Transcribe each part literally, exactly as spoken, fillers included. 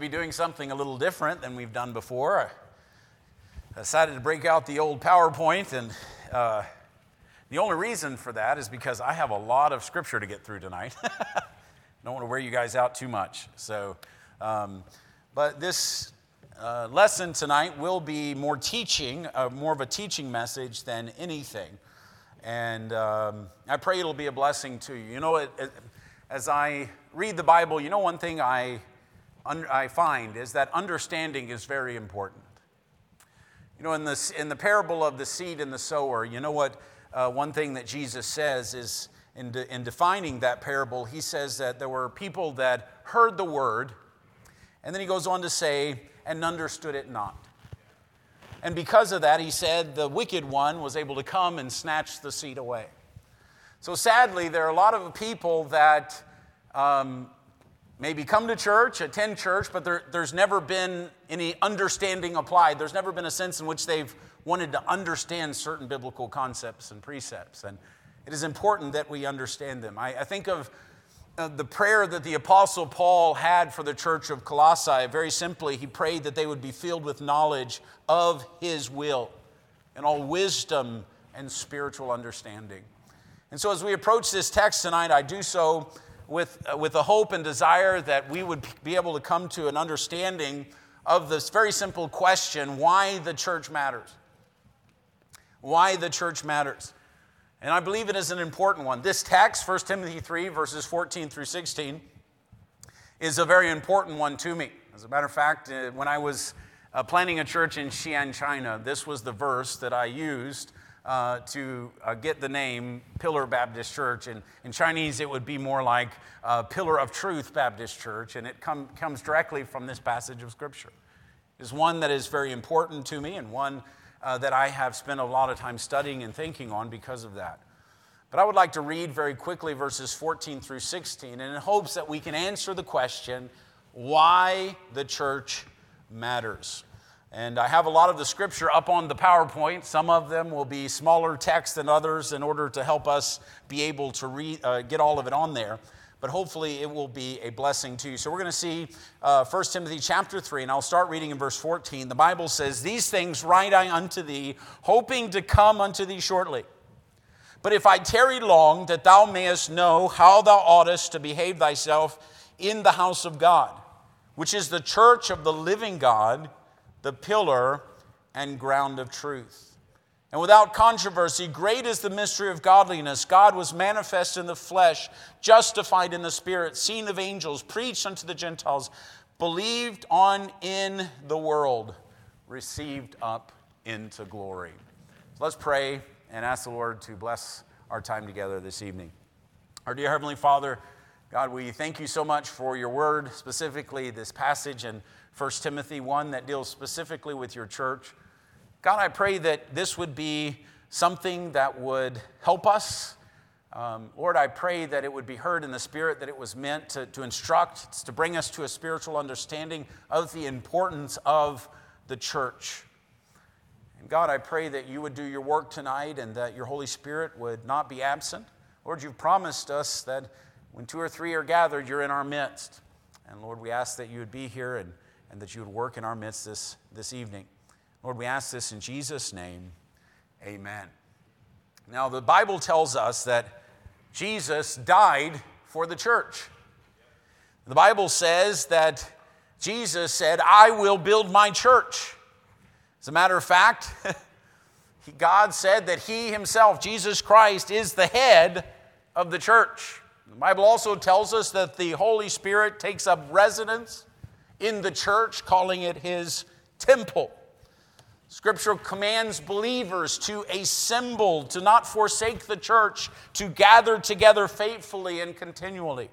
be doing something a little different than we've done before. I decided to break out the old PowerPoint, and uh, the only reason for that is because I have a lot of scripture to get through tonight. Don't want to wear you guys out too much. So, um, but this uh, lesson tonight will be more teaching, uh, more of a teaching message than anything. And um, I pray it'll be a blessing to you. You know, it, it, as I read the Bible, you know, one thing I un- I find is that understanding is very important. You know, in this in the parable of the seed and the sower, you know what? Uh, one thing that Jesus says is in de- in defining that parable, he says that there were people that heard the word, and then he goes on to say, and understood it not. And because of that, he said, the wicked one was able to come and snatch the seed away. So sadly, there are a lot of people that um, maybe come to church, attend church, but there, there's never been any understanding applied. There's never been a sense in which they've wanted to understand certain biblical concepts and precepts. And it is important that we understand them. I, I think of Uh, the prayer that the Apostle Paul had for the church of Colossae. Very simply, he prayed that they would be filled with knowledge of his will and all wisdom and spiritual understanding. And so as we approach this text tonight, I do so with, uh, with a hope and desire that we would be able to come to an understanding of this very simple question, why the church matters. Why the church matters. And I believe it is an important one. This text, First Timothy three, verses fourteen through sixteen, is a very important one to me. As a matter of fact, when I was uh, planning a church in Xi'an, China, this was the verse that I used uh, to uh, get the name Pillar Baptist Church. And in Chinese, it would be more like uh, Pillar of Truth Baptist Church, and it com- comes directly from this passage of Scripture. It is one that is very important to me, and one Uh, that I have spent a lot of time studying and thinking on because of that. But I would like to read very quickly verses fourteen through sixteen, and in hopes that we can answer the question, why the church matters. And I have a lot of the scripture up on the PowerPoint. Some of them will be smaller text than others in order to help us be able to read, uh, get all of it on there. But hopefully it will be a blessing to you. So we're going to see uh, First Timothy chapter three, and I'll start reading in verse fourteen. The Bible says, "These things write I unto thee, hoping to come unto thee shortly. But if I tarry long, that thou mayest know how thou oughtest to behave thyself in the house of God, which is the church of the living God, the pillar and ground of truth. And without controversy, great is the mystery of godliness. God was manifest in the flesh, justified in the spirit, seen of angels, preached unto the Gentiles, believed on in the world, received up into glory." So let's pray and ask the Lord to bless our time together this evening. Our dear Heavenly Father, God, we thank you so much for your word, specifically this passage in First Timothy one that deals specifically with your church. God, I pray that this would be something that would help us. Um, Lord, I pray that it would be heard in the Spirit, that it was meant to, to instruct, to bring us to a spiritual understanding of the importance of the church. And God, I pray that you would do your work tonight and that your Holy Spirit would not be absent. Lord, you've promised us that when two or three are gathered, you're in our midst. And Lord, we ask that you would be here and, and that you would work in our midst this, this evening. Lord, we ask this in Jesus' name, amen. Now, the Bible tells us that Jesus died for the church. The Bible says that Jesus said, "I will build my church." As a matter of fact, God said that he himself, Jesus Christ, is the head of the church. The Bible also tells us that the Holy Spirit takes up residence in the church, calling it his temple. Scripture commands believers to assemble, to not forsake the church, to gather together faithfully and continually.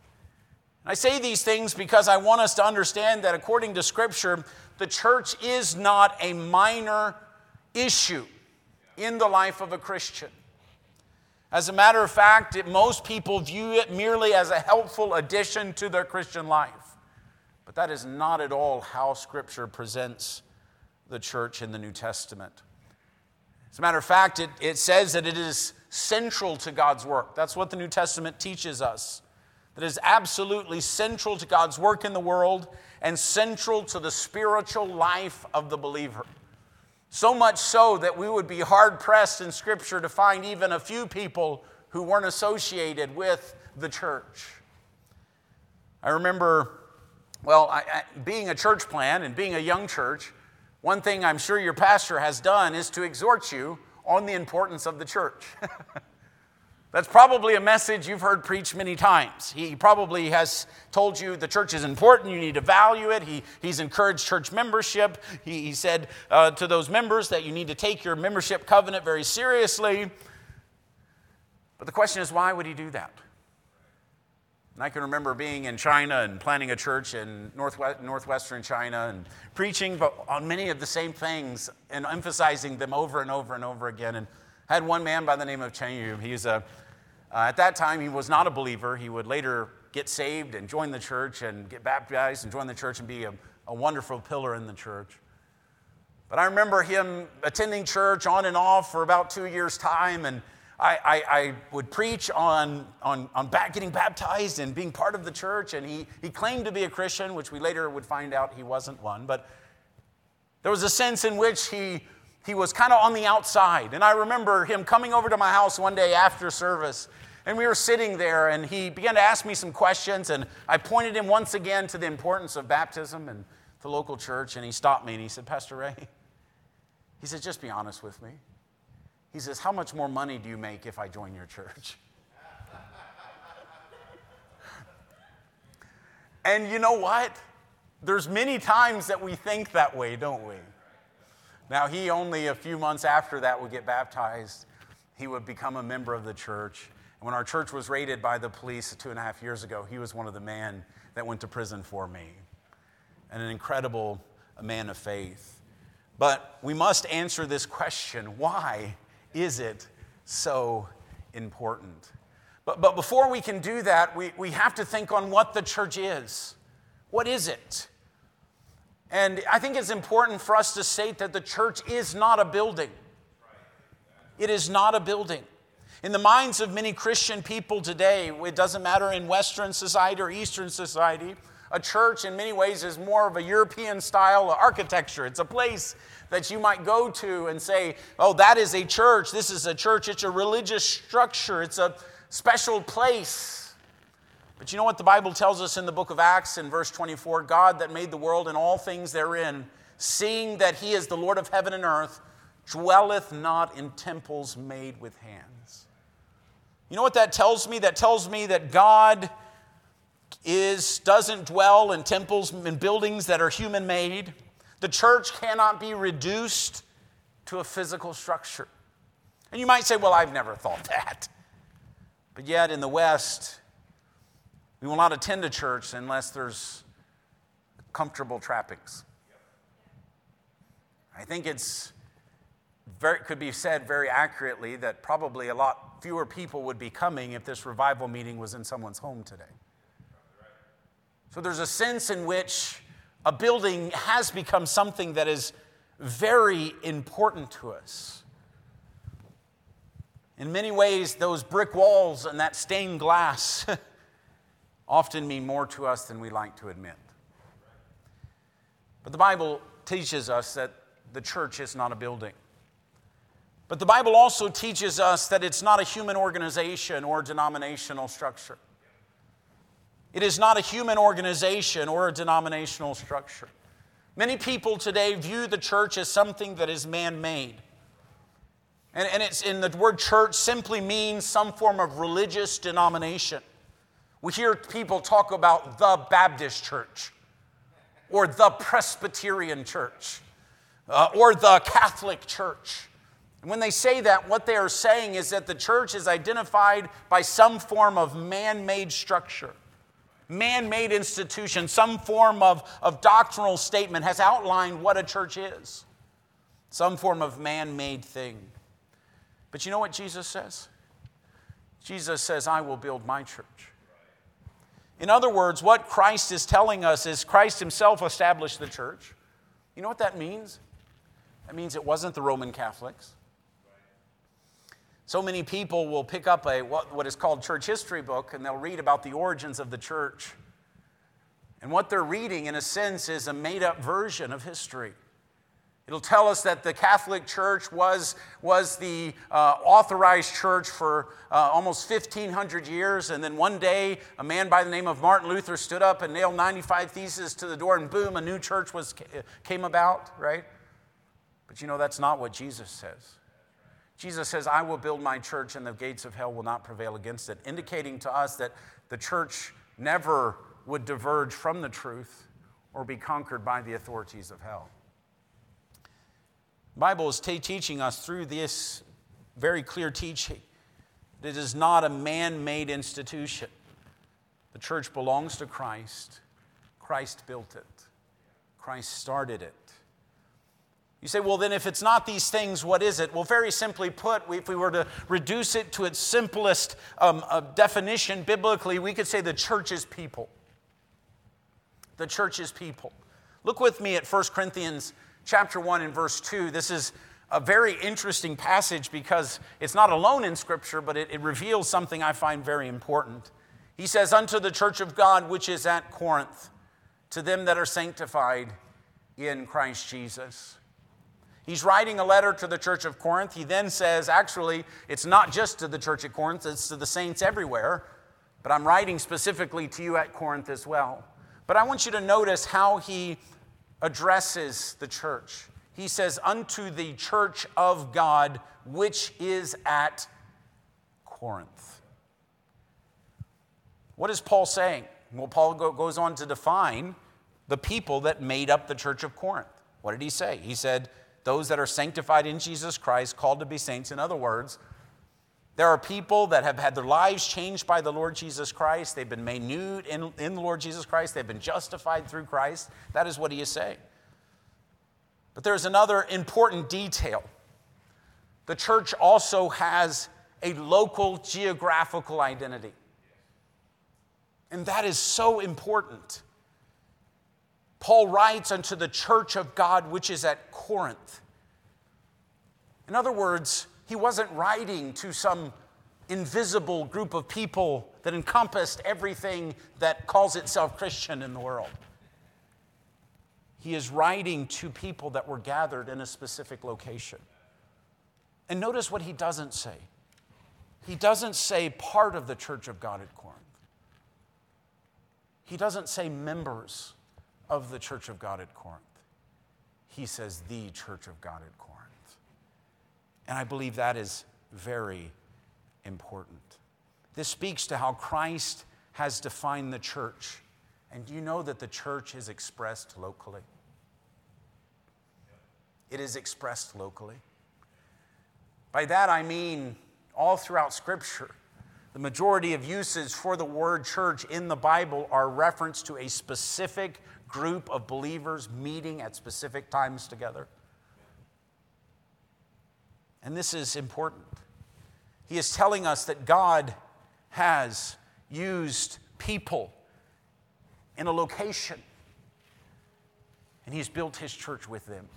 I say these things because I want us to understand that according to Scripture, the church is not a minor issue in the life of a Christian. As a matter of fact, it, most people view it merely as a helpful addition to their Christian life. But that is not at all how Scripture presents the church in the New Testament. As a matter of fact, it, it says that it is central to God's work. That's what the New Testament teaches us. that is absolutely central to God's work in the world and central to the spiritual life of the believer. So much so that we would be hard-pressed in Scripture to find even a few people who weren't associated with the church. I remember, well, I, I, being a church plant and being a young church, one thing I'm sure your pastor has done is to exhort you on the importance of the church. That's probably a message you've heard preached many times. He probably has told you the church is important, you need to value it. He, he's encouraged church membership. He, he said uh, to those members that you need to take your membership covenant very seriously. But the question is, why would he do that? And I can remember being in China and planning a church in northwest, northwestern China and preaching on many of the same things and emphasizing them over and over and over again. And I had one man by the name of Chen Yu. He was a, uh, at that time, he was not a believer. He would later get saved and join the church and get baptized and join the church and be a, a wonderful pillar in the church. But I remember him attending church on and off for about two years' time, and I, I, I would preach on, on, on getting baptized and being part of the church, and he, he claimed to be a Christian, which we later would find out he wasn't one. But there was a sense in which he, he was kind of on the outside. And I remember him coming over to my house one day after service, and we were sitting there, and he began to ask me some questions, and I pointed him once again to the importance of baptism and the local church, and he stopped me, and he said, "Pastor Ray," he said, "just be honest with me." He says, "How much more money do you make if I join your church?" And you know what? There's many times that we think that way, don't we? Now, he only a few months after that would get baptized. He would become a member of the church. And when our church was raided by the police two and a half years ago, he was one of the men that went to prison for me. And an incredible man of faith. But we must answer this question: why is it so important? But, but before we can do that, we, we have to think on what the church is. What is it? And I think it's important for us to state that the church is not a building. It is not a building. In the minds of many Christian people today, it doesn't matter in Western society or Eastern society, a church in many ways is more of a European style architecture. It's a place that you might go to and say, "Oh, that is a church. This is a church." It's a religious structure. It's a special place. But you know what the Bible tells us in the book of Acts in verse twenty-four? God that made the world and all things therein, seeing that he is the Lord of heaven and earth, dwelleth not in temples made with hands. You know what that tells me? That tells me that God is doesn't dwell in temples and buildings that are human-made. The church cannot be reduced to a physical structure. And you might say, "Well, I've never thought that." But yet in the West, we will not attend a church unless there's comfortable trappings. I think it's very, could be said very accurately that probably a lot fewer people would be coming if this revival meeting was in someone's home today. So there's a sense in which a building has become something that is very important to us. In many ways, those brick walls and that stained glass often mean more to us than we like to admit. But the Bible teaches us that the church is not a building. But the Bible also teaches us that it's not a human organization or denominational structure. It is not a human organization or a denominational structure. Many people today view the church as something that is man-made. And, and it's in the word church simply means some form of religious denomination. We hear people talk about the Baptist church or the Presbyterian church uh, or the Catholic church. And when they say that, what they are saying is that the church is identified by some form of man-made structure. Man-made institution, some form of, of doctrinal statement has outlined what a church is. Some form of man-made thing. But you know what Jesus says? Jesus says, "I will build my church." In other words, what Christ is telling us is Christ himself established the church. You know what that means? That means it wasn't the Roman Catholics. So many people will pick up a what, what is called church history book, and they'll read about the origins of the church. And what they're reading, in a sense, is a made-up version of history. It'll tell us that the Catholic Church was, was the uh, authorized church for uh, almost fifteen hundred years, and then one day a man by the name of Martin Luther stood up and nailed ninety-five theses to the door, and boom, a new church was came about, right? But you know, that's not what Jesus says. Jesus says, I will build my church and the gates of hell will not prevail against it, indicating to us that the church never would diverge from the truth or be conquered by the authorities of hell. The Bible is t- teaching us through this very clear teaching that it is not a man-made institution. The church belongs to Christ. Christ built it. Christ started it. You say, well, then if it's not these things, what is it? Well, very simply put, if we were to reduce it to its simplest um, uh, definition biblically, we could say the church is people. The church is people. Look with me at First Corinthians chapter one and verse two. This is a very interesting passage because it's not alone in Scripture, but it, it reveals something I find very important. He says, unto the church of God which is at Corinth, to them that are sanctified in Christ Jesus. He's writing a letter to the church of Corinth. He then says, actually, it's not just to the church at Corinth, it's to the saints everywhere, but I'm writing specifically to you at Corinth as well. But I want you to notice how he addresses the church. He says, unto the church of God, which is at Corinth. What is Paul saying? Well, Paul go, goes on to define the people that made up the church of Corinth. What did he say? He said, those that are sanctified in Jesus Christ, called to be saints. In other words, there are people that have had their lives changed by the Lord Jesus Christ. They've been made new in, in the Lord Jesus Christ. They've been justified through Christ. That is what he is saying. But there's another important detail. The church also has a local geographical identity. And that is so important. Paul writes unto the church of God which is at Corinth. In other words, he wasn't writing to some invisible group of people that encompassed everything that calls itself Christian in the world. He is writing to people that were gathered in a specific location. And notice what he doesn't say. He doesn't say part of the church of God at Corinth. He doesn't say members of the church of God at Corinth. He says the church of God at Corinth. And I believe that is very important. This speaks to how Christ has defined the church. And do you know that the church is expressed locally? It is expressed locally. By that I mean all throughout Scripture, the majority of uses for the word church in the Bible are reference to a specific group of believers meeting at specific times together. And this is important. He is telling us that God has used people in a location, and he's built his church with them.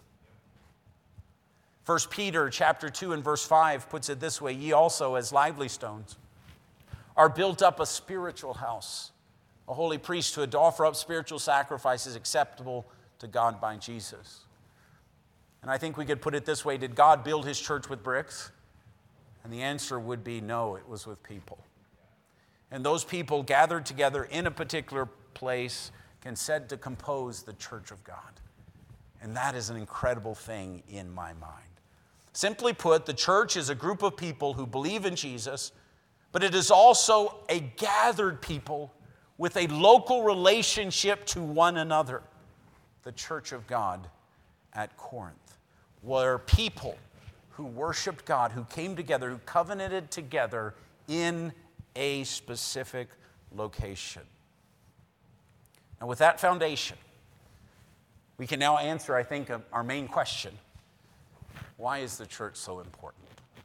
First Peter chapter two and verse five puts it this way, ye also as lively stones are built up a spiritual house, a holy priesthood to offer up spiritual sacrifices acceptable to God by Jesus. And I think we could put it this way, did God build his church with bricks? And the answer would be no, it was with people. And those people gathered together in a particular place can said to compose the church of God. And that is an incredible thing in my mind. Simply put, the church is a group of people who believe in Jesus, but it is also a gathered people with a local relationship to one another. The church of God at Corinth, were people who worshiped God, who came together, who covenanted together in a specific location. Now, with that foundation, we can now answer, I think, our main question. Why is the church so important?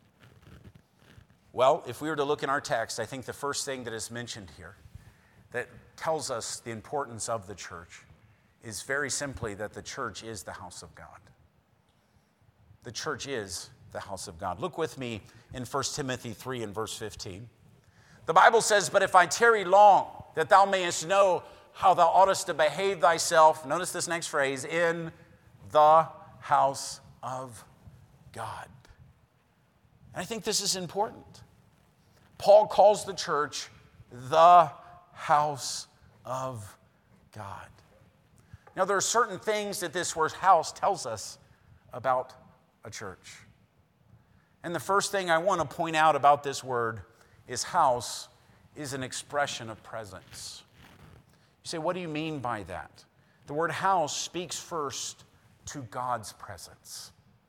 Well, if we were to look in our text, I think the first thing that is mentioned here that tells us the importance of the church is very simply that the church is the house of God. The church is the house of God. Look with me in First Timothy three and verse fifteen. The Bible says, "But if I tarry long, that thou mayest know how thou oughtest to behave thyself," notice this next phrase, "in the house of God." And I think this is important. Paul calls the church the house of God. Now, there are certain things that this word house tells us about a church. And the first thing I want to point out about this word is house is an expression of presence. You say, what do you mean by that? The word house speaks first to God's presence.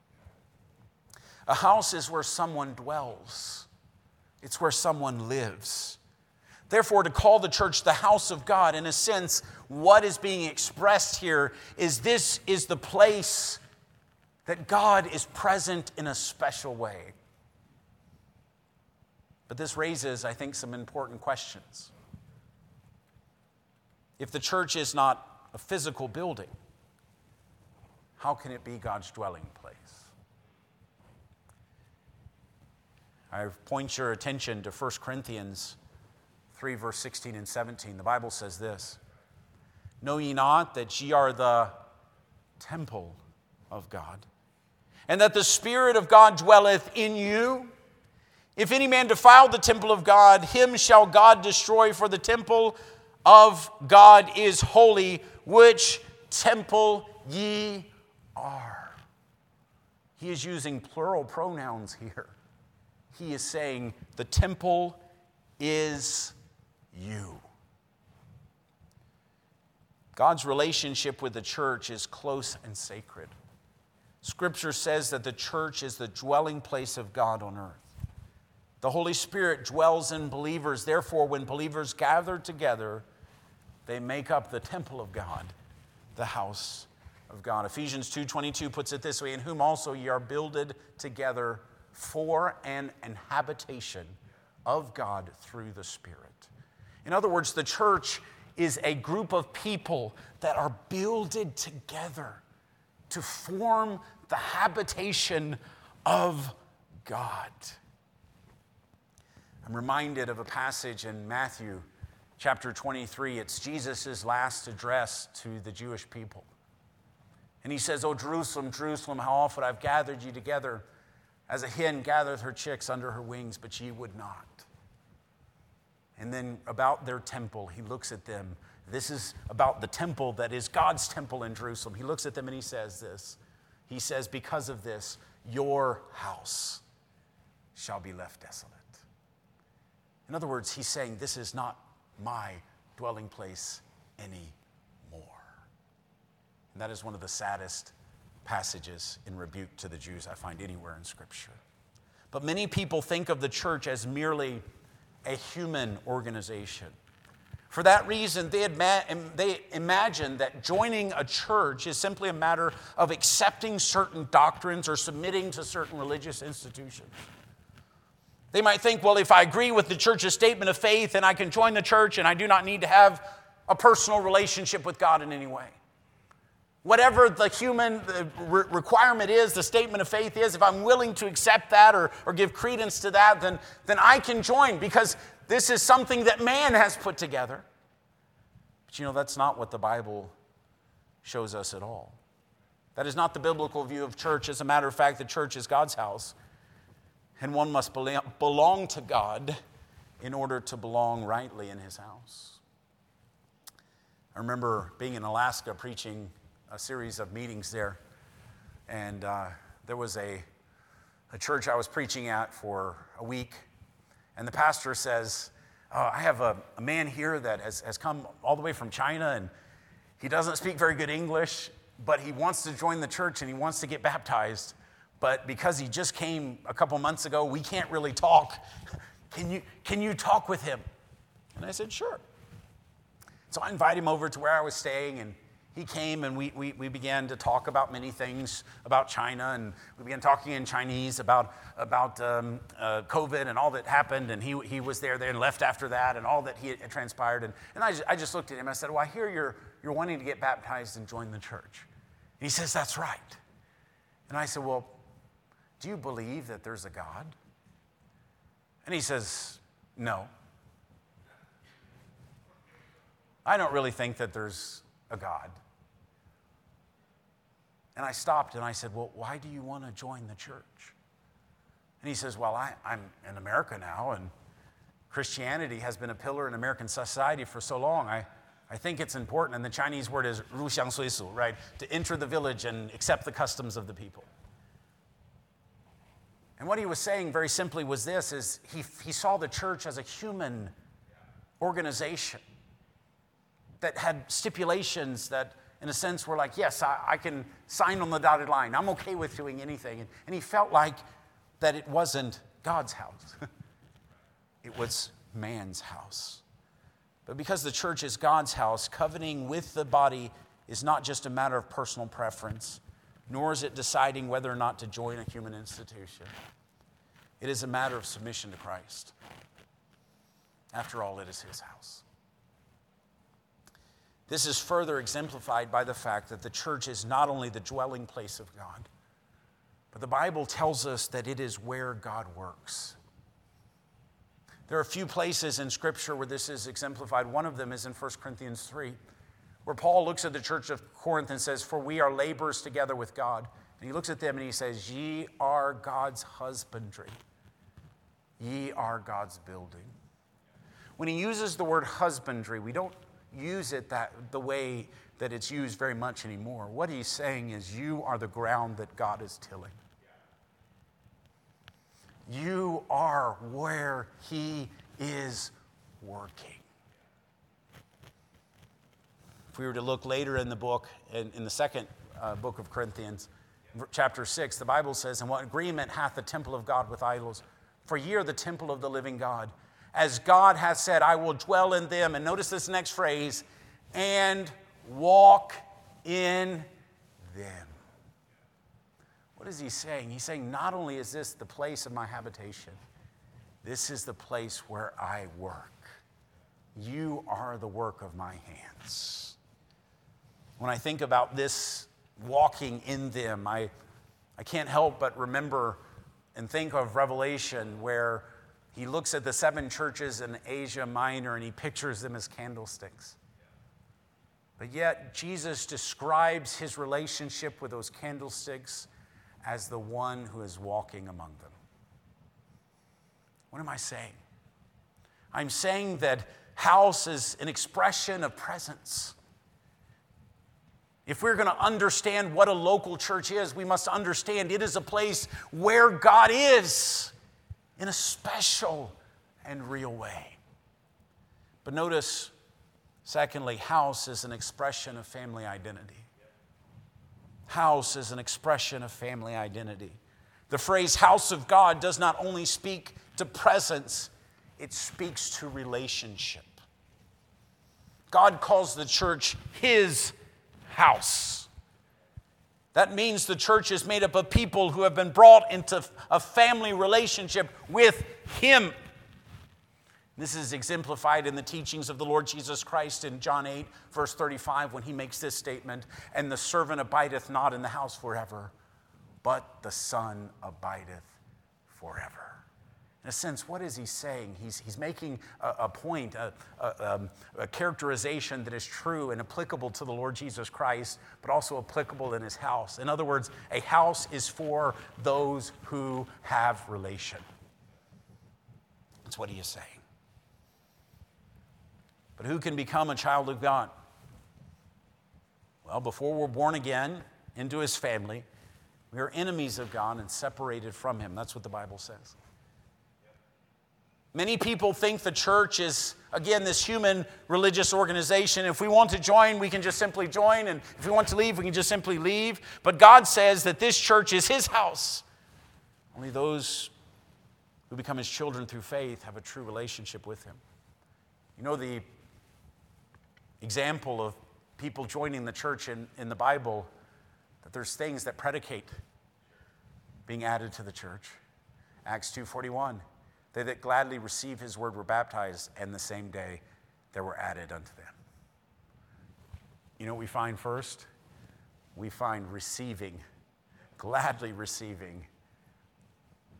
A house is where someone dwells. It's where someone lives. Therefore, to call the church the house of God, in a sense, what is being expressed here is this is the place that God is present in a special way. But this raises, I think, some important questions. If the church is not a physical building, how can it be God's dwelling place? I point your attention to First Corinthians three, verse sixteen and seventeen. The Bible says this, "Know ye not that ye are the temple of God, and that the Spirit of God dwelleth in you? If any man defile the temple of God, him shall God destroy, for the temple of God is holy, which temple ye are." He is using plural pronouns here. He is saying the temple is you. God's relationship with the church is close and sacred. Scripture says that the church is the dwelling place of God on earth. The Holy Spirit dwells in believers. Therefore, when believers gather together, they make up the temple of God, the house of God. Ephesians two twenty-two puts it this way, "In whom also ye are builded together for an habitation of God through the Spirit." In other words, the church is a group of people that are builded together to form the habitation of God. I'm reminded of a passage in Matthew chapter twenty-three. It's Jesus' last address to the Jewish people. And he says, "O Jerusalem, Jerusalem, how often I've gathered you together as a hen gathereth her chicks under her wings, but ye would not." And then about their temple, he looks at them. This is about the temple that is God's temple in Jerusalem. He looks at them and he says this. He says, "Because of this, your house shall be left desolate." In other words, he's saying, this is not my dwelling place anymore. And that is one of the saddest passages in rebuke to the Jews I find anywhere in Scripture. But many people think of the church as merely a human organization. For that reason, they, adma- they imagine that joining a church is simply a matter of accepting certain doctrines or submitting to certain religious institutions. They might think, well, if I agree with the church's statement of faith, then I can join the church and I do not need to have a personal relationship with God in any way. Whatever the human requirement is, the statement of faith is, if I'm willing to accept that or, or give credence to that, then, then I can join because this is something that man has put together. But you know, that's not what the Bible shows us at all. That is not the biblical view of church. As a matter of fact, the church is God's house. And one must belong to God in order to belong rightly in his house. I remember being in Alaska preaching a series of meetings there. And uh, there was a, a church I was preaching at for a week. And the pastor says, oh, I have a, a man here that has, has come all the way from China. And he doesn't speak very good English, but he wants to join the church and he wants to get baptized. But because he just came a couple months ago, we can't really talk. Can you, can you talk with him? And I said, sure. So I invited him over to where I was staying, and he came, and we, we, we began to talk about many things about China, and we began talking in Chinese about, about um, uh, COVID and all that happened, and he, he was there, there and left after that, and all that he had transpired. And, and I, just, I just looked at him, and I said, well, I hear you're, you're wanting to get baptized and join the church. And he says, that's right. And I said, well, do you believe that there's a God? And he says, no. I don't really think that there's a God. And I stopped and I said, well, why do you want to join the church? And he says, well, I, I'm in America now, and Christianity has been a pillar in American society for so long. I, I think it's important, and the Chinese word is 入乡随俗, right? To enter the village and accept the customs of the people. And what he was saying very simply was this, is he, he saw the church as a human organization that had stipulations that, in a sense, were like, yes, I, I can sign on the dotted line. I'm okay with doing anything. And, and he felt like that it wasn't God's house. It was man's house. But because the church is God's house, covenanting with the body is not just a matter of personal preference, nor is it deciding whether or not to join a human institution. It is a matter of submission to Christ. After all, it is his house. This is further exemplified by the fact that the church is not only the dwelling place of God, but the Bible tells us that it is where God works. There are a few places in Scripture where this is exemplified. One of them is in First Corinthians three, where Paul looks at the church of Corinth and says, for we are laborers together with God. And he looks at them and he says, ye are God's husbandry. Ye are God's building. When he uses the word husbandry, we don't use it that the way that it's used very much anymore. What he's saying is you are the ground that God is tilling. You are where he is working. If we were to look later in the book, in, in the second uh, book of Corinthians, chapter six, the Bible says, and what agreement hath the temple of God with idols? For ye are the temple of the living God. As God hath said, I will dwell in them. And notice this next phrase, and walk in them. What is he saying? He's saying not only is this the place of my habitation, this is the place where I work. You are the work of my hands. When I think about this walking in them, I, I can't help but remember and think of Revelation, where he looks at the seven churches in Asia Minor and he pictures them as candlesticks. But yet Jesus describes his relationship with those candlesticks as the one who is walking among them. What am I saying? I'm saying that house is an expression of presence. If we're going to understand what a local church is, we must understand it is a place where God is in a special and real way. But notice, secondly, house is an expression of family identity. House is an expression of family identity. The phrase house of God does not only speak to presence, it speaks to relationship. God calls the church his house. That means the church is made up of people who have been brought into a family relationship with him. This is exemplified in the teachings of the Lord Jesus Christ in John eight, verse thirty-five, when he makes this statement, and the servant abideth not in the house forever, but the Son abideth forever. In a sense, what is he saying? He's, he's making a, a point, a, a, um, a characterization that is true and applicable to the Lord Jesus Christ, but also applicable in his house. In other words, a house is for those who have relation. That's what he is saying. But who can become a child of God? Well, before we're born again into his family, we are enemies of God and separated from him. That's what the Bible says. Many people think the church is, again, this human religious organization. If we want to join, we can just simply join. And if we want to leave, we can just simply leave. But God says that this church is his house. Only those who become his children through faith have a true relationship with him. You know the example of people joining the church in, in the Bible, that there's things that predicate being added to the church. Acts two forty-one. They that gladly received his word were baptized, and the same day there were added unto them. You know what we find first? We find receiving, gladly receiving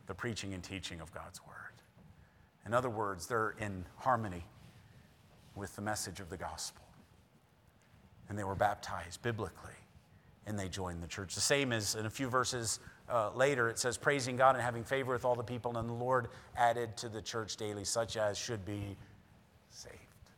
the preaching and teaching of God's word. In other words, they're in harmony with the message of the gospel. And they were baptized biblically, and they joined the church. The same as in a few verses uh, later, it says, praising God and having favor with all the people, and the Lord added to the church daily such as should be saved.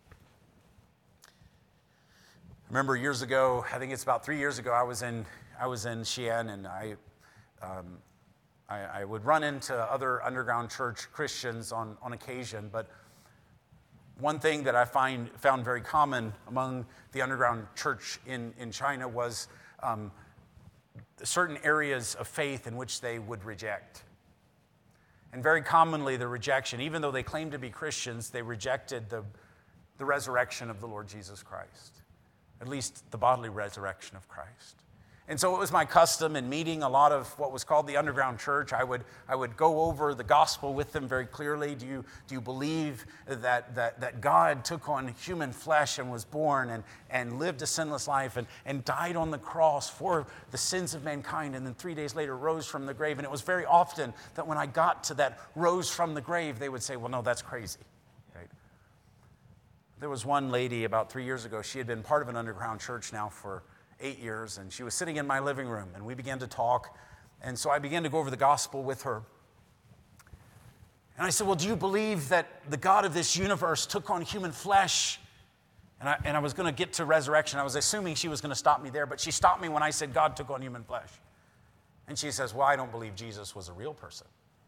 I remember years ago, I think it's about three years ago, I was in I was in Xi'an, and I, um, I I would run into other underground church Christians on, on occasion, but one thing that I find found very common among the underground church in, in China was um, certain areas of faith in which they would reject. And very commonly the rejection, even though they claimed to be Christians, they rejected the, the resurrection of the Lord Jesus Christ, at least the bodily resurrection of Christ. And so it was my custom in meeting a lot of what was called the underground church. I would, I would go over the gospel with them very clearly. Do you, do you believe that, that, that God took on human flesh and was born and, and lived a sinless life and, and died on the cross for the sins of mankind, and then three days later rose from the grave? And it was very often that when I got to that rose from the grave, they would say, well, no, that's crazy. Right? There was one lady about three years ago. She had been part of an underground church now for eight years, and she was sitting in my living room, and we began to talk, and so I began to go over the gospel with her. And I said, well, do you believe that the God of this universe took on human flesh? And I, and I was going to get to resurrection. I was assuming she was going to stop me there, but she stopped me when I said God took on human flesh. And she says, well, I don't believe Jesus was a real person.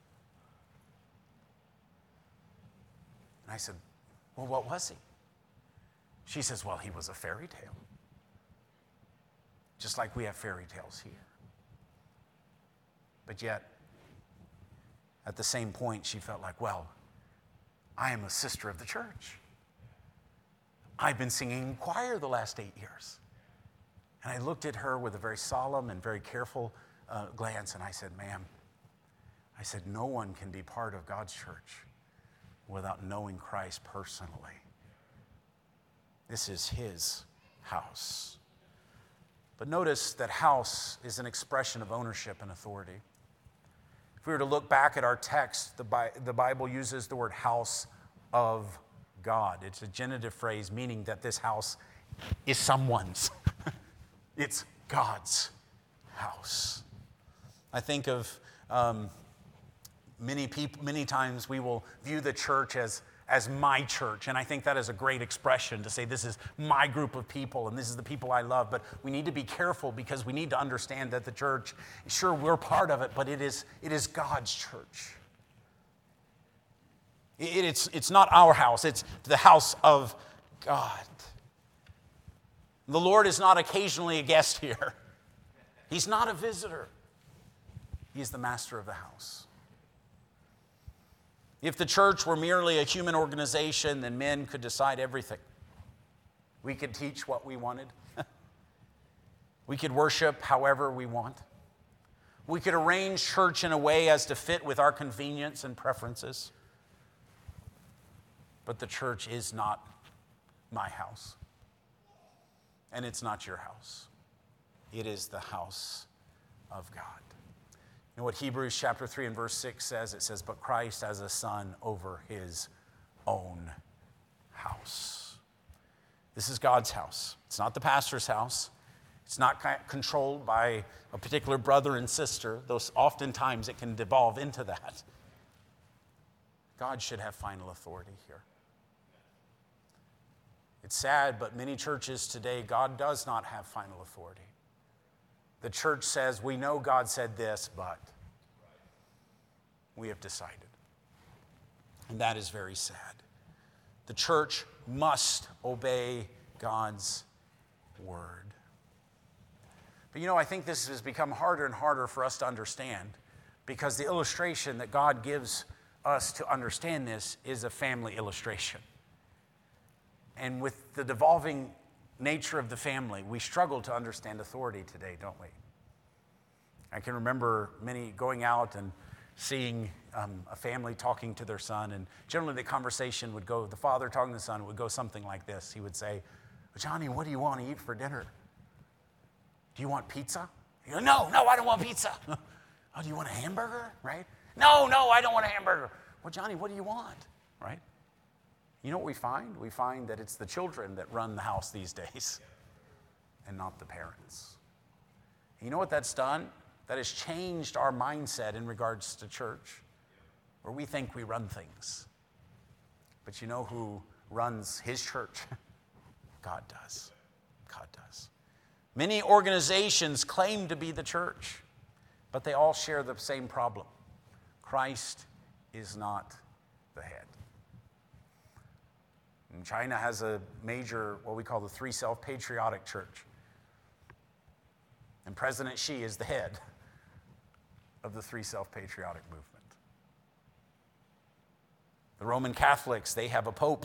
And I said, well, what was he? She says, well, he was a fairy tale. Just like we have fairy tales here. But yet, at the same point, she felt like, well, I am a sister of the church. I've been singing choir the last eight years. And I looked at her with a very solemn and very careful uh, glance, and I said, ma'am, I said, no one can be part of God's church without knowing Christ personally. This is his house. But notice that house is an expression of ownership and authority. If we were to look back at our text, the, Bi- the Bible uses the word house of God. It's a genitive phrase meaning that this house is someone's. It's God's house. I think of um, many people, many times we will view the church as as my church. And I think that is a great expression to say this is my group of people and this is the people I love. But we need to be careful because we need to understand that the church, sure, we're part of it, but it is, it is God's church. It, it's, it's not our house, it's the house of God. The Lord is not occasionally a guest here. He's not a visitor. He's the master of the house. If the church were merely a human organization, then men could decide everything. We could teach what we wanted. We could worship however we want. We could arrange church in a way as to fit with our convenience and preferences. But the church is not my house. And it's not your house. It is the house of God. And what Hebrews chapter three and verse six says, it says, but Christ as a son over his own house. This is God's house. It's not the pastor's house. It's not controlled by a particular brother and sister, though oftentimes it can devolve into that. God should have final authority here. It's sad, but many churches today, God does not have final authority. The church says, we know God said this, but we have decided. And that is very sad. The church must obey God's word. But you know, I think this has become harder and harder for us to understand because the illustration that God gives us to understand this is a family illustration. And with the devolving nature of the family, we struggle to understand authority today, don't we? I can remember many going out and seeing um, a family talking to their son, and generally the conversation would go, the father talking to the son would go something like this. He would say, Johnny, what do you want to eat for dinner? Do you want pizza? You go, no, no, I don't want pizza. Oh, do you want a hamburger, right? No, no, I don't want a hamburger. Well, Johnny, what do you want? Right? You know what we find? We find that it's the children that run the house these days and not the parents. You know what that's done? That has changed our mindset in regards to church, where we think we run things. But you know who runs his church? God does. God does. Many organizations claim to be the church, but they all share the same problem. Christ is not the head. And China has a major, what we call the Three Self-Patriotic Church. And President Xi is the head of the Three Self-Patriotic movement. The Roman Catholics, they have a pope.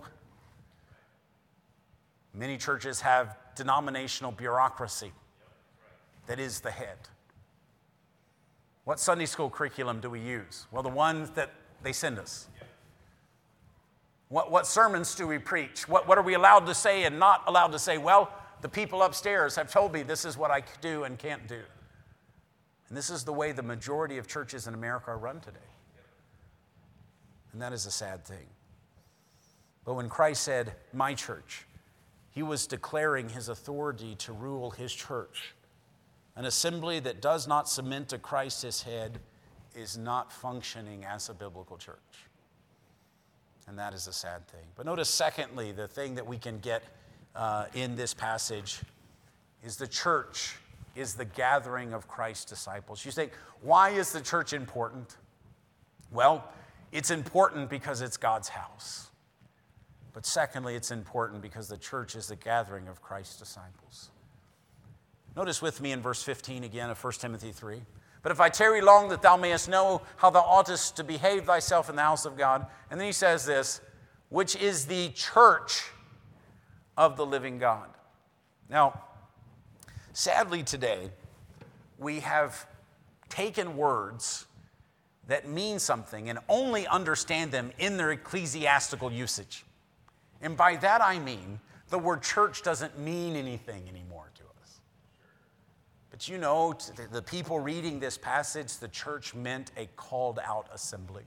Many churches have denominational bureaucracy that is the head. What Sunday school curriculum do we use? Well, the ones that they send us. What, what sermons do we preach? What, what are we allowed to say and not allowed to say? Well, the people upstairs have told me this is what I do and can't do. And this is the way the majority of churches in America are run today. And that is a sad thing. But when Christ said, my church, he was declaring his authority to rule his church. An assembly that does not submit to Christ his head is not functioning as a biblical church. And that is a sad thing. But notice, secondly, the thing that we can get uh, in this passage is the church is the gathering of Christ's disciples. You think, why is the church important? Well, it's important because it's God's house. But secondly, it's important because the church is the gathering of Christ's disciples. Notice with me in verse fifteen again of First Timothy three. But if I tarry long, that thou mayest know how thou oughtest to behave thyself in the house of God. And then he says this, which is the church of the living God. Now, sadly today, we have taken words that mean something and only understand them in their ecclesiastical usage. And by that I mean, the word church doesn't mean anything anymore to us. But you know, to the people reading this passage, the church meant a called out assembly.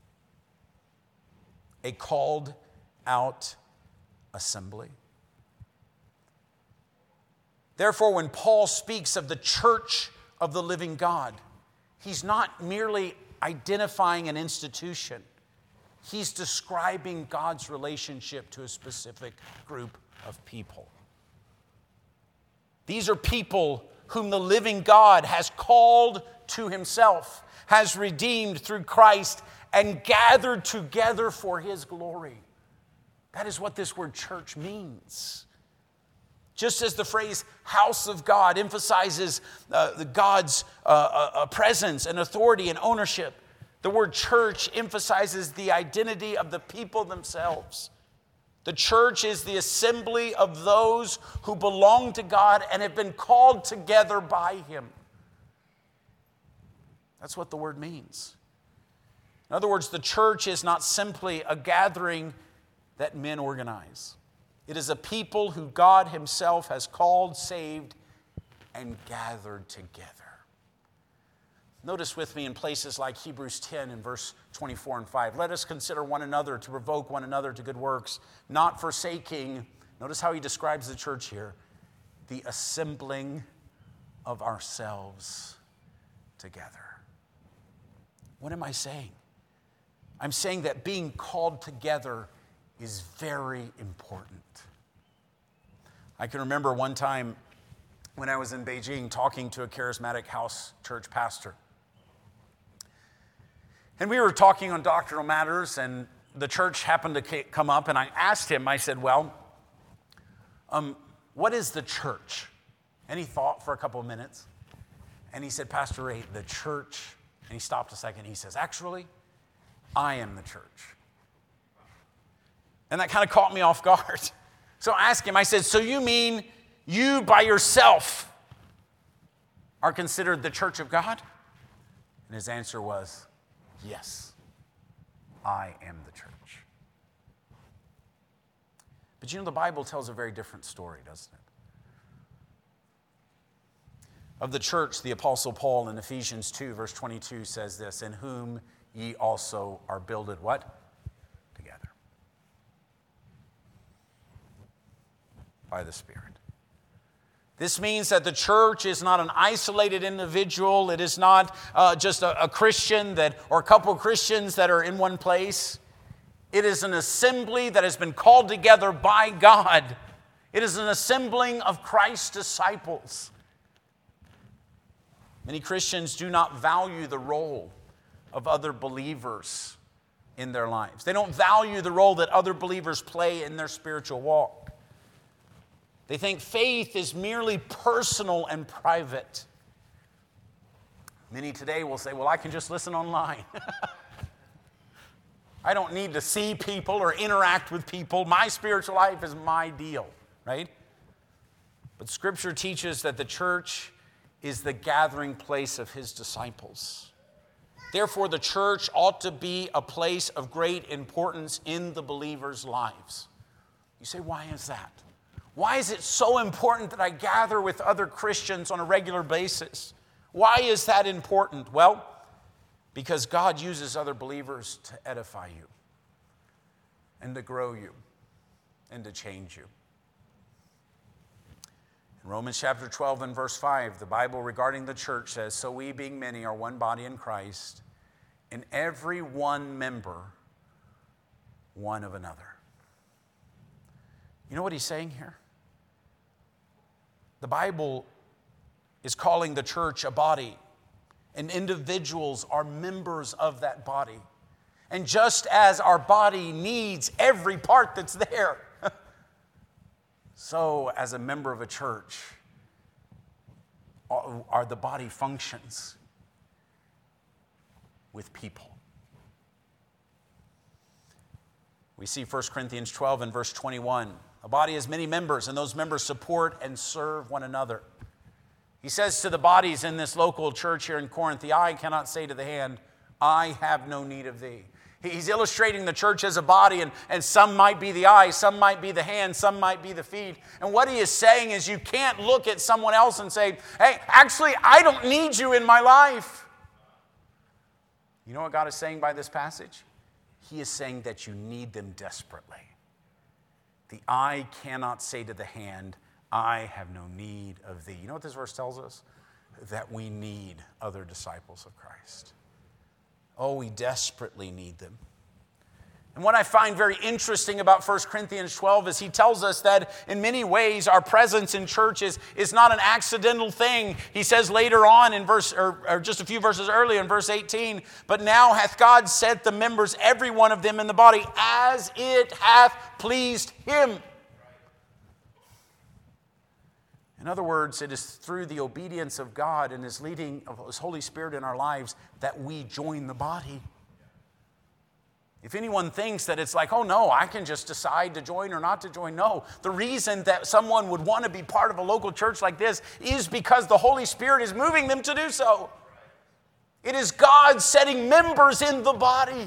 A called out assembly. Therefore, when Paul speaks of the church of the living God, he's not merely identifying an institution. He's describing God's relationship to a specific group of people. These are people whom the living God has called to himself, has redeemed through Christ, and gathered together for his glory. That is what this word church means. Just as the phrase house of God emphasizes uh, the God's uh, uh, presence and authority and ownership, the word church emphasizes the identity of the people themselves. The church is the assembly of those who belong to God and have been called together by him. That's what the word means. In other words, the church is not simply a gathering that men organize. It is a people who God himself has called, saved, and gathered together. Notice with me in places like Hebrews ten and verse twenty-four and five. Let us consider one another to provoke one another to good works, not forsaking, notice how he describes the church here, the assembling of ourselves together. What am I saying? I'm saying that being called together is very important. I can remember one time when I was in Beijing talking to a charismatic house church pastor. And we were talking on doctrinal matters, and the church happened to come up, and I asked him, I said, well, um, what is the church? And he thought for a couple of minutes, and he said, Pastor Ray, the church, and he stopped a second, he says, actually, I am the church. And that kind of caught me off guard. So I asked him, I said, so you mean you by yourself are considered the church of God? And his answer was, yes, I am the church. But you know, the Bible tells a very different story, doesn't it? Of the church, the Apostle Paul in Ephesians two, verse twenty-two says this, in whom ye also are builded what? Together. By the Spirit. This means that the church is not an isolated individual. It is not uh, just a, a Christian that, or a couple of Christians that are in one place. It is an assembly that has been called together by God. It is an assembling of Christ's disciples. Many Christians do not value the role of other believers in their lives. They don't value the role that other believers play in their spiritual walk. They think faith is merely personal and private. Many today will say, well, I can just listen online. I don't need to see people or interact with people. My spiritual life is my deal, right? But Scripture teaches that the church is the gathering place of His disciples. Therefore, the church ought to be a place of great importance in the believers' lives. You say, why is that? Why is it so important that I gather with other Christians on a regular basis? Why is that important? Well, because God uses other believers to edify you and to grow you and to change you. In Romans chapter twelve and verse five, the Bible regarding the church says, so we being many are one body in Christ, and every one member one of another. You know what he's saying here? The Bible is calling the church a body, and individuals are members of that body. And just as our body needs every part that's there, so as a member of a church, are the body functions with people. We see First Corinthians twelve and verse twenty-one. A body has many members, and those members support and serve one another. He says to the bodies in this local church here in Corinth, the eye cannot say to the hand, I have no need of thee. He's illustrating the church as a body, and, and some might be the eye, some might be the hand, some might be the feet. And what he is saying is you can't look at someone else and say, hey, actually, I don't need you in my life. You know what God is saying by this passage? He is saying that you need them desperately. The eye cannot say to the hand, I have no need of thee. You know what this verse tells us? That we need other disciples of Christ. Oh, we desperately need them. And what I find very interesting about First Corinthians twelve is he tells us that in many ways our presence in church is, is not an accidental thing. He says later on in verse, or, or just a few verses earlier in verse eighteen, but now hath God set the members, every one of them in the body, as it hath pleased him. In other words, it is through the obedience of God and His leading of His Holy Spirit in our lives that we join the body. If anyone thinks that it's like, oh no, I can just decide to join or not to join, no. The reason that someone would want to be part of a local church like this is because the Holy Spirit is moving them to do so. It is God setting members in the body.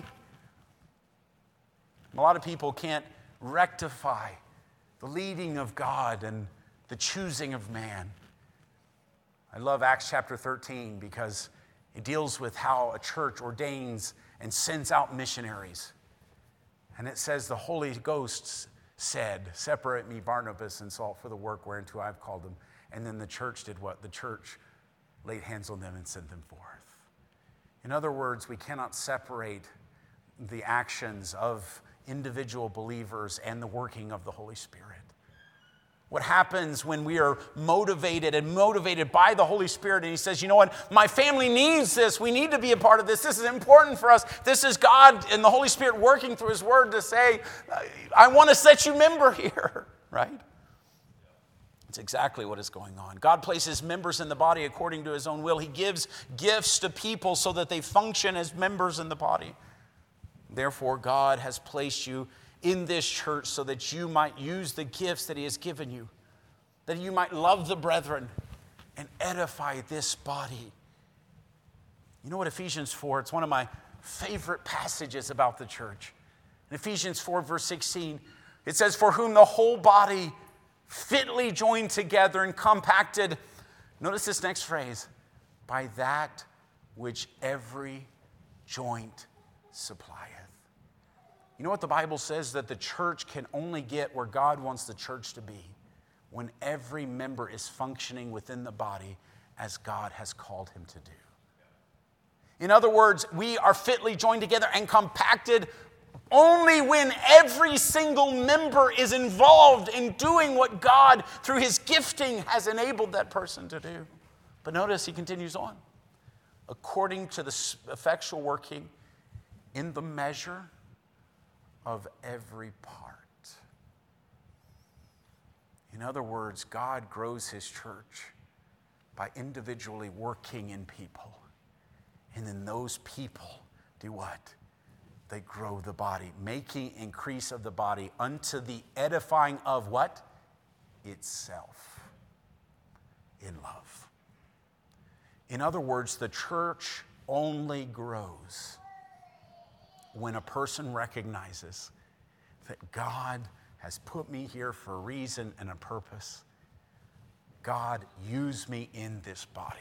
A lot of people can't rectify the leading of God and the choosing of man. I love Acts chapter thirteen because it deals with how a church ordains and sends out missionaries. And it says the Holy Ghost said, separate me Barnabas and Saul for the work whereunto I've called them. And then the church did what? The church laid hands on them and sent them forth. In other words, we cannot separate the actions of individual believers and the working of the Holy Spirit. What happens when we are motivated and motivated by the Holy Spirit, and He says, you know what, my family needs this. We need to be a part of this. This is important for us. This is God and the Holy Spirit working through His Word to say, I want to set you member here, right? It's exactly what is going on. God places members in the body according to His own will. He gives gifts to people so that they function as members in the body. Therefore, God has placed you in this church so that you might use the gifts that He has given you, that you might love the brethren and edify this body. You know what Ephesians four, it's one of my favorite passages about the church. In Ephesians four verse sixteen, it says, for whom the whole body fitly joined together and compacted, notice this next phrase, by that which every joint supplieth. You know what the Bible says? That the church can only get where God wants the church to be when every member is functioning within the body as God has called him to do. In other words, we are fitly joined together and compacted only when every single member is involved in doing what God, through his gifting, has enabled that person to do. But notice he continues on. According to the effectual working in the measure of every part. In other words, God grows his church by individually working in people. And then those people do what? They grow the body, making increase of the body unto the edifying of what? Itself. In love. In other words, the church only grows when a person recognizes that God has put me here for a reason and a purpose. God used me in this body.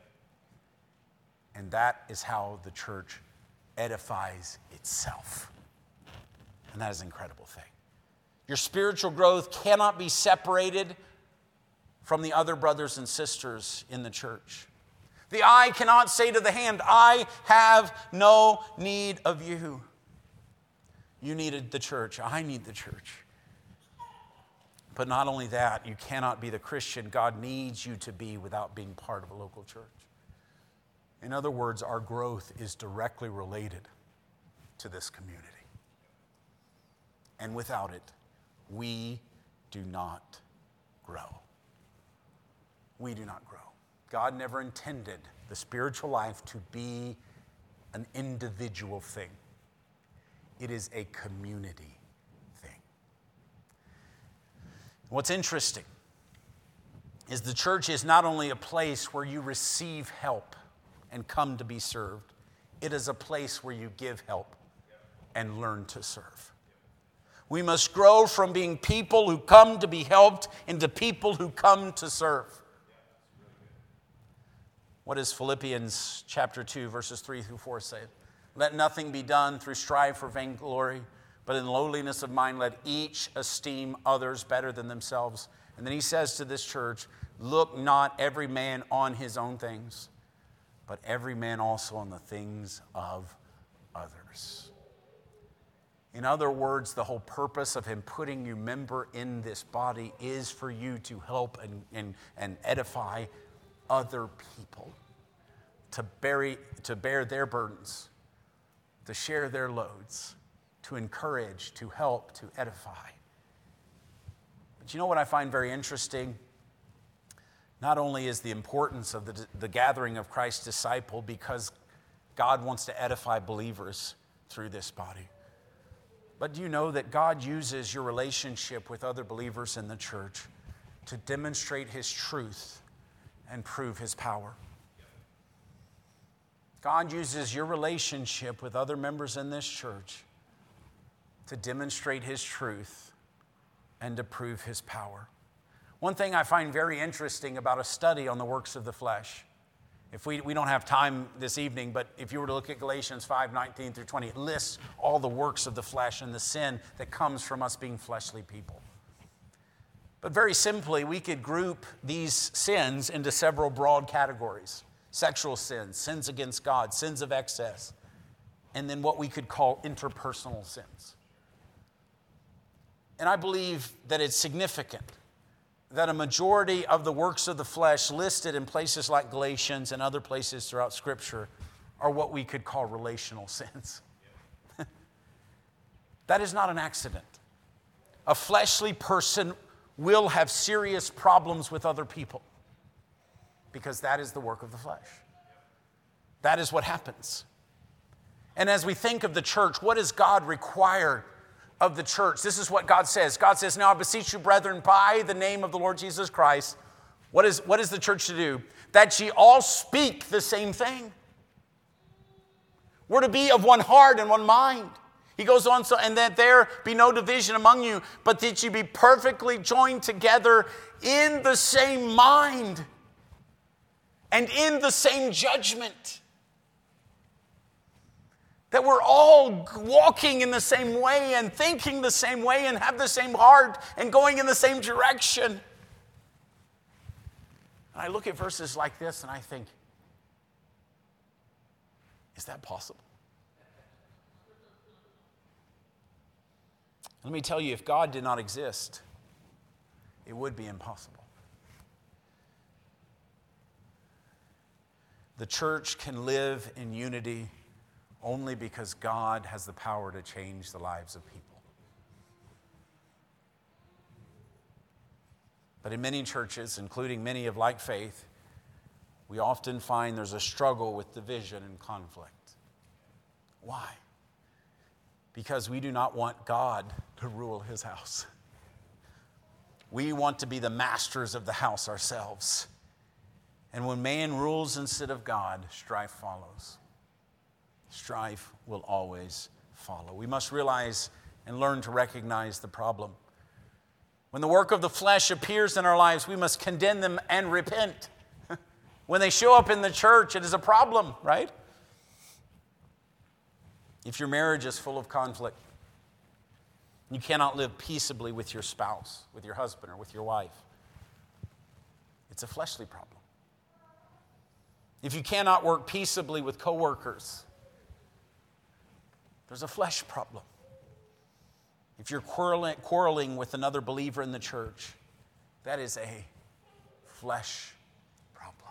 And that is how the church edifies itself. And that is an incredible thing. Your spiritual growth cannot be separated from the other brothers and sisters in the church. The eye cannot say to the hand, I have no need of you. You needed the church. I need the church. But not only that, you cannot be the Christian God needs you to be without being part of a local church. In other words, our growth is directly related to this community. And without it, we do not grow. We do not grow. God never intended the spiritual life to be an individual thing. It is a community thing. What's interesting is the church is not only a place where you receive help and come to be served, it is a place where you give help and learn to serve. We must grow from being people who come to be helped into people who come to serve. What does Philippians chapter two, verses three through four say? Let nothing be done through strife for vainglory, but in lowliness of mind let each esteem others better than themselves. And then he says to this church, look not every man on his own things, but every man also on the things of others. In other words, the whole purpose of him putting you member in this body is for you to help and, and, and edify other people, to, bury, to bear their burdens, to share their loads, to encourage, to help, to edify. But you know what I find very interesting? Not only is the importance of the, the gathering of Christ's disciple because God wants to edify believers through this body, but do you know that God uses your relationship with other believers in the church to demonstrate his truth and prove his power? God uses your relationship with other members in this church to demonstrate his truth and to prove his power. One thing I find very interesting about a study on the works of the flesh, if we, we don't have time this evening, but if you were to look at Galatians five, nineteen through twenty, it lists all the works of the flesh and the sin that comes from us being fleshly people. But very simply, we could group these sins into several broad categories. Sexual sins, sins against God, sins of excess, and then what we could call interpersonal sins. And I believe that it's significant that a majority of the works of the flesh listed in places like Galatians and other places throughout Scripture are what we could call relational sins. That is not an accident. A fleshly person will have serious problems with other people because that is the work of the flesh. That is what happens. And as we think of the church, what does God require of the church? This is what God says. God says, now I beseech you, brethren, by the name of the Lord Jesus Christ. What is, what is the church to do? That ye all speak the same thing. We're to be of one heart and one mind. He goes on, so, and that there be no division among you, but that you be perfectly joined together in the same mind and in the same judgment. That we're all walking in the same way and thinking the same way and have the same heart and going in the same direction. And I look at verses like this and I think, is that possible? Let me tell you, if God did not exist, it would be impossible. The church can live in unity only because God has the power to change the lives of people. But in many churches, including many of like faith, we often find there's a struggle with division and conflict. Why? Because we do not want God to rule his house. We want to be the masters of the house ourselves. And when man rules instead of God, strife follows. Strife will always follow. We must realize and learn to recognize the problem. When the work of the flesh appears in our lives, we must condemn them and repent. When they show up in the church, it is a problem, right? If your marriage is full of conflict, you cannot live peaceably with your spouse, with your husband, or with your wife, it's a fleshly problem. If you cannot work peaceably with coworkers, there's a flesh problem. If you're quarreling, quarreling with another believer in the church, that is a flesh problem.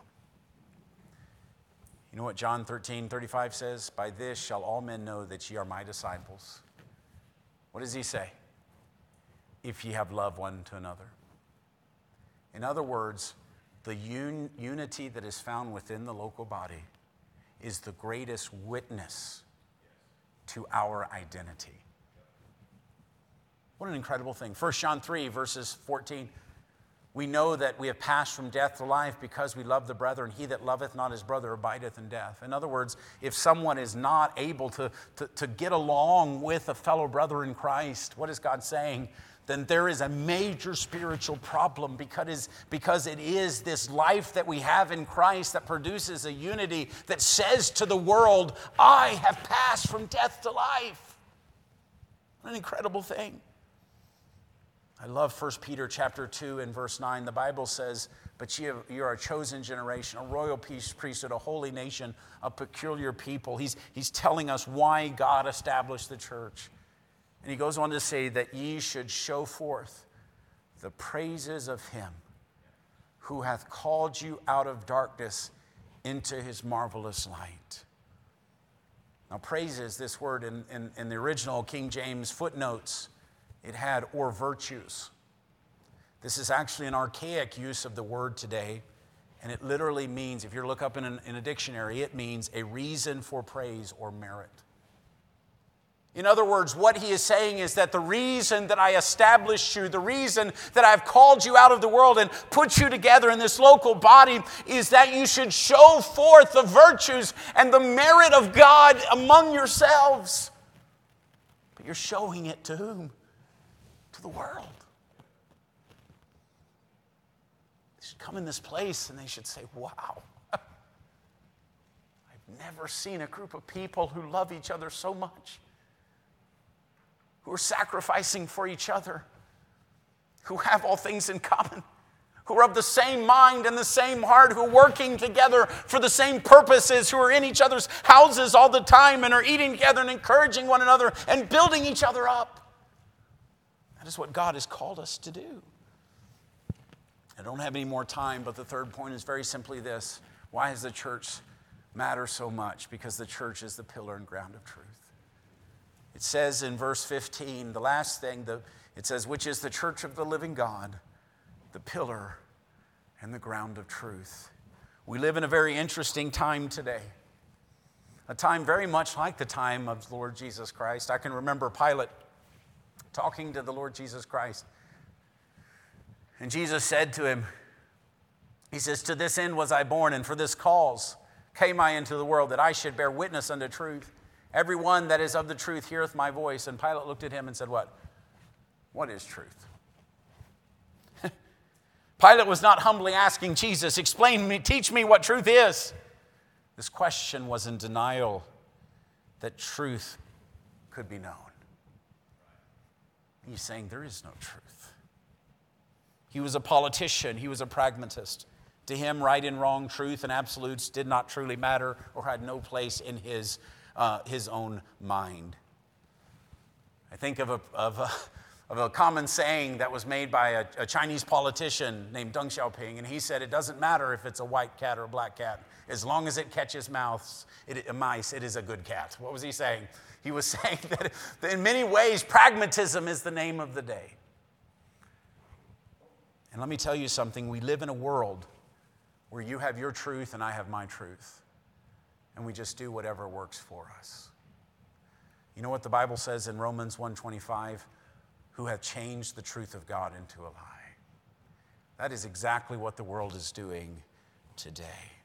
You know what John thirteen thirty-five says? By this shall all men know that ye are my disciples. What does he say? If ye have love one to another. In other words, the un- unity that is found within the local body is the greatest witness to our identity. What an incredible thing. First John three, verses fourteen. We know that we have passed from death to life because we love the brethren. He that loveth not his brother abideth in death. In other words, if someone is not able to, to, to get along with a fellow brother in Christ, what is God saying? Then there is a major spiritual problem because, because it is this life that we have in Christ that produces a unity that says to the world, I have passed from death to life. What an incredible thing. I love First Peter chapter two and verse nine. The Bible says, but ye, have, ye are a chosen generation, a royal priesthood, a holy nation, a peculiar people. He's, he's telling us why God established the church. And he goes on to say that ye should show forth the praises of him who hath called you out of darkness into his marvelous light. Now, praises, this word in, in, in the original King James footnotes, it had or virtues. This is actually an archaic use of the word today, and it literally means, if you look up in, an, in a dictionary, it means a reason for praise or merit. In other words, what he is saying is that the reason that I established you, the reason that I've called you out of the world and put you together in this local body is that you should show forth the virtues and the merit of God among yourselves. But you're showing it to whom? To the world. They should come in this place and they should say, wow, I've never seen a group of people who love each other so much, who are sacrificing for each other, who have all things in common, who are of the same mind and the same heart, who are working together for the same purposes, who are in each other's houses all the time and are eating together and encouraging one another and building each other up. That is what God has called us to do. I don't have any more time, but the third point is very simply this. Why does the church matter so much? Because the church is the pillar and ground of truth. It says in verse fifteen, the last thing, the, it says, which is the church of the living God, the pillar and the ground of truth. We live in a very interesting time today. A time very much like the time of the Lord Jesus Christ. I can remember Pilate talking to the Lord Jesus Christ. And Jesus said to him, he says, to this end was I born, and for this cause came I into the world, that I should bear witness unto truth. Everyone that is of the truth heareth my voice. And Pilate looked at him and said, what? What is truth? Pilate was not humbly asking Jesus, explain me, teach me what truth is. This question was in denial. that truth could be known. He's saying there is no truth. He was a politician. He was a pragmatist. To him, right and wrong, truth and absolutes did not truly matter or had no place in his, uh, his own mind. I think of a, of, a, of a common saying that was made by a, a Chinese politician named Deng Xiaoping, and he said, it doesn't matter if it's a white cat or a black cat. As long as it catches mouse, it, mice, it is a good cat. What was he saying? He was saying that, that in many ways, pragmatism is the name of the day. And let me tell you something. We live in a world where you have your truth and I have my truth. And we just do whatever works for us. You know what the Bible says in Romans one twenty-five? Who have changed the truth of God into a lie. That is exactly what the world is doing today.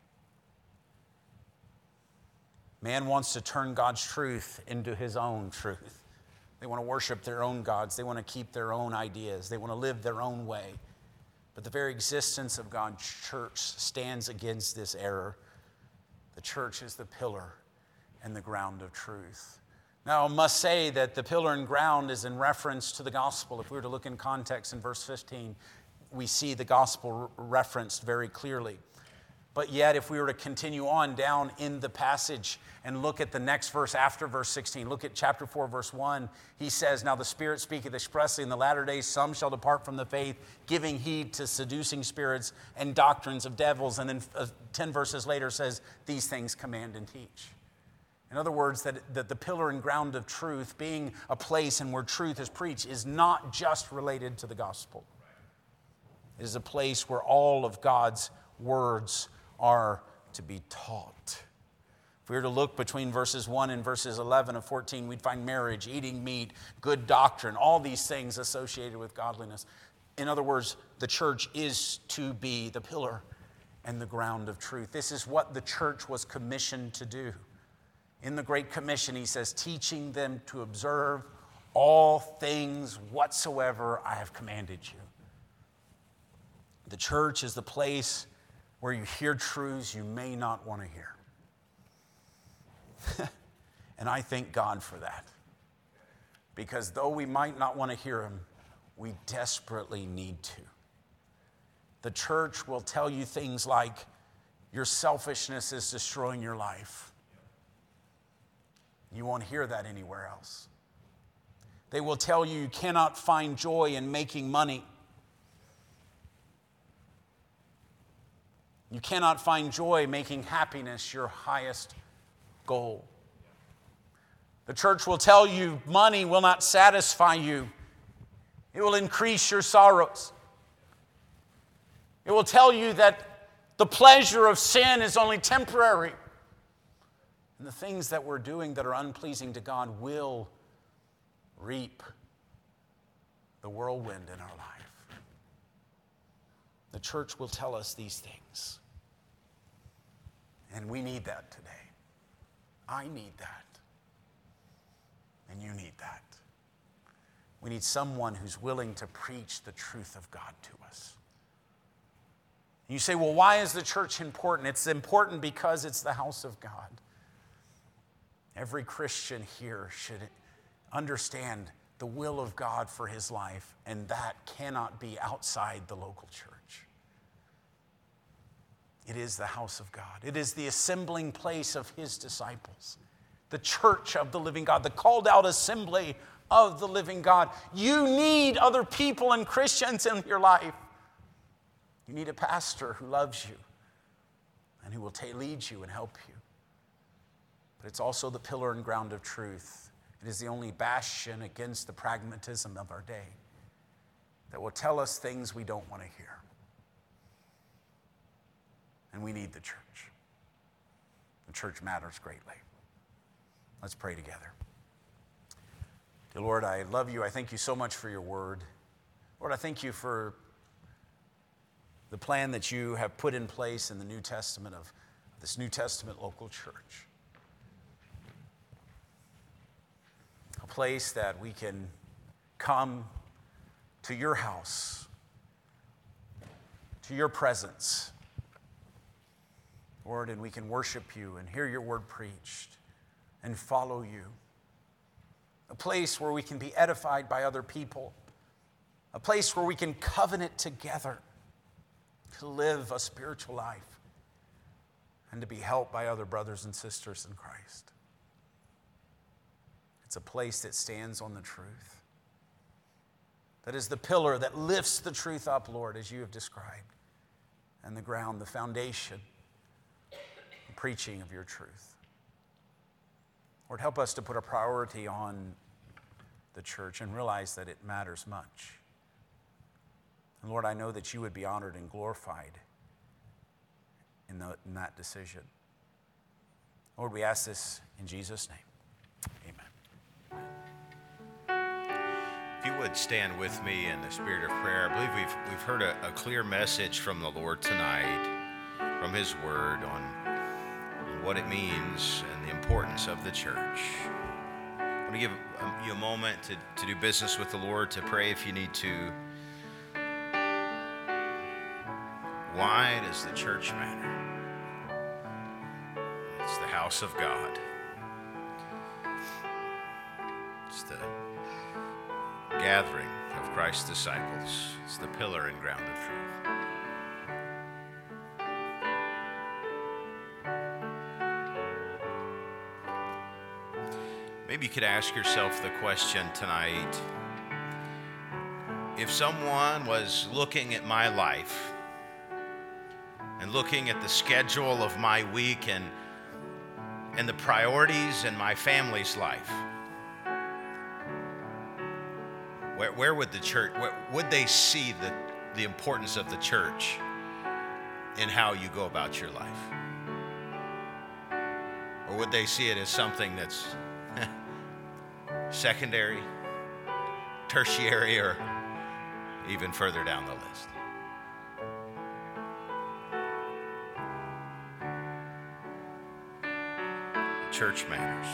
Man wants to turn God's truth into his own truth. They want to worship their own gods. They want to keep their own ideas. They want to live their own way. But the very existence of God's church stands against this error. The church is the pillar and the ground of truth. Now, I must say that the pillar and ground is in reference to the gospel. If we were to look in context in verse fifteen, we see the gospel referenced very clearly. But yet, if we were to continue on down in the passage and look at the next verse after verse sixteen, look at chapter four, verse one, he says, now the Spirit speaketh expressly in the latter days, some shall depart from the faith, giving heed to seducing spirits and doctrines of devils. And then uh, ten verses later says, these things command and teach. In other words, that, that the pillar and ground of truth, being a place and where truth is preached, is not just related to the gospel. It is a place where all of God's words are to be taught. If we were to look between verses one and verses eleven of fourteen, we'd find marriage, eating meat, good doctrine, all these things associated with godliness. In other words, the church is to be the pillar and the ground of truth. This is what the church was commissioned to do. In the Great Commission, he says, teaching them to observe all things whatsoever I have commanded you. The church is the place where you hear truths you may not want to hear. And I thank God for that. Because though we might not want to hear them, we desperately need to. The church will tell you things like, your selfishness is destroying your life. You won't hear that anywhere else. They will tell you you cannot find joy in making money. You cannot find joy making happiness your highest goal. The church will tell you money will not satisfy you. It will increase your sorrows. It will tell you that the pleasure of sin is only temporary. And the things that we're doing that are unpleasing to God will reap the whirlwind in our life. The church will tell us these things. And we need that today. I need that. And you need that. We need someone who's willing to preach the truth of God to us. And you say, well, why is the church important? It's important because it's the house of God. Every Christian here should understand the will of God for his life, and that cannot be outside the local church. It is the house of God. It is the assembling place of his disciples, the church of the living God, the called out assembly of the living God. You need other people and Christians in your life. You need a pastor who loves you and who will ta- lead you and help you. But it's also the pillar and ground of truth. It is the only bastion against the pragmatism of our day that will tell us things we don't want to hear. And we need the church. The church matters greatly. Let's pray together. Dear Lord, I love you. I thank you so much for your word. Lord, I thank you for the plan that you have put in place in the New Testament of this New Testament local church. A place that we can come to your house, to your presence, Lord, and we can worship you and hear your word preached. and follow you. A place where we can be edified by other people. A place where we can covenant together to live a spiritual life and to be helped by other brothers and sisters in Christ. It's a place that stands on the truth. That is the pillar that lifts the truth up, Lord, as you have described. And the ground, the foundation, the preaching of your truth. Lord, help us to put a priority on the church and realize that it matters much. And Lord, I know that you would be honored and glorified in, the, in that decision. Lord, we ask this in Jesus' name. Amen. If you would stand with me in the spirit of prayer, I believe we've, we've heard a, a clear message from the Lord tonight, from his word on what it means and the importance of the church. I want to give you a moment to, to do business with the Lord, to pray if you need to. Why does the church matter? It's the house of God. It's the gathering of Christ's disciples. It's the pillar and ground of truth. Maybe you could ask yourself the question tonight, if someone was looking at my life and looking at the schedule of my week and, and the priorities in my family's life, where, where would the church, where, would they see the, the importance of the church in how you go about your life? Or would they see it as something that's secondary, tertiary, or even further down the list? Church matters.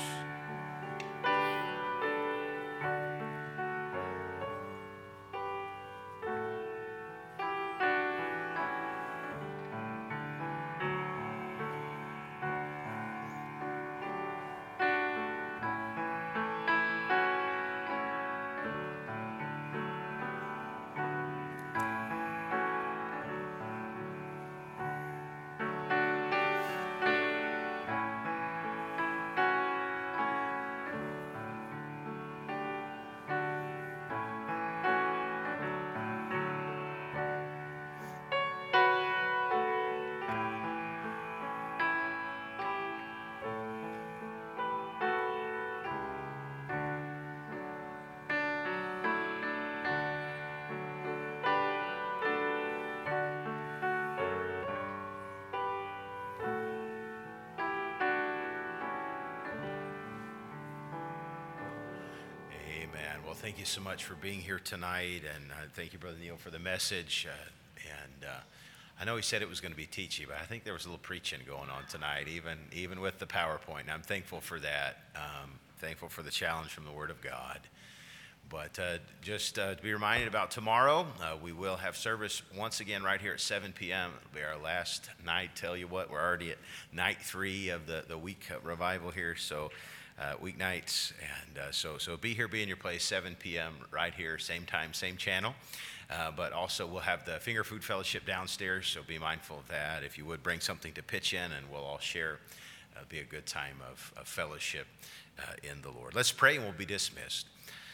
Well, thank you so much for being here tonight, and uh, thank you, Brother Neil, for the message. Uh, and uh, I know he said it was going to be teachy, but I think there was a little preaching going on tonight, even even with the PowerPoint. And I'm thankful for that. Um, thankful for the challenge from the Word of God. But uh, just uh, to be reminded about tomorrow, uh, we will have service once again right here at seven p.m. It'll be our last night. Tell you what, we're already at night three of the, the week revival here, so uh, weeknights. And uh, so so be here, be in your place, seven p.m. right here, same time, same channel. Uh, but also we'll have the Finger Food Fellowship downstairs, so be mindful of that. If you would, bring something to pitch in, and we'll all share. It'll be a good time of, of fellowship uh, in the Lord. Let's pray, and we'll be dismissed.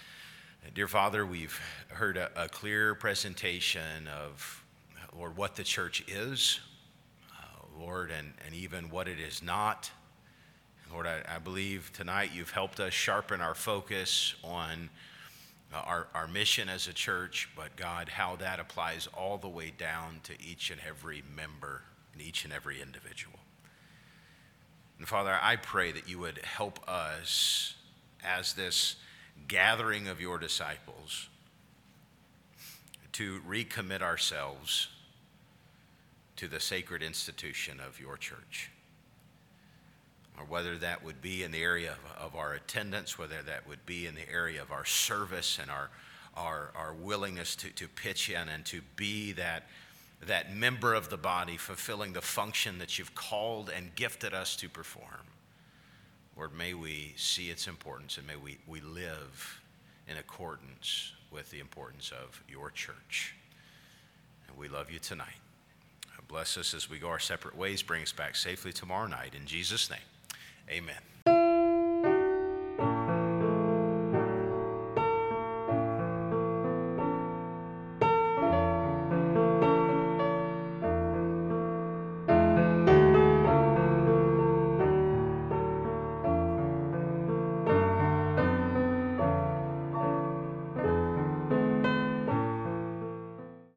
Dear Father, we've heard a, a clear presentation of, Lord, what the church is, uh, Lord, and, and even what it is not. Lord, I, I believe tonight you've helped us sharpen our focus on uh, our, our mission as a church, but God, how that applies all the way down to each and every member and each and every individual. And Father, I pray that you would help us as this gathering of your disciples to recommit ourselves to the sacred institution of your church. Or whether that would be in the area of, of our attendance, whether that would be in the area of our service and our our, our willingness to, to pitch in and to be that, that member of the body fulfilling the function that you've called and gifted us to perform. Lord, may we see its importance, and may we, we live in accordance with the importance of your church. And we love you tonight. Bless us as we go our separate ways. Bring us back safely tomorrow night. In Jesus' name, amen.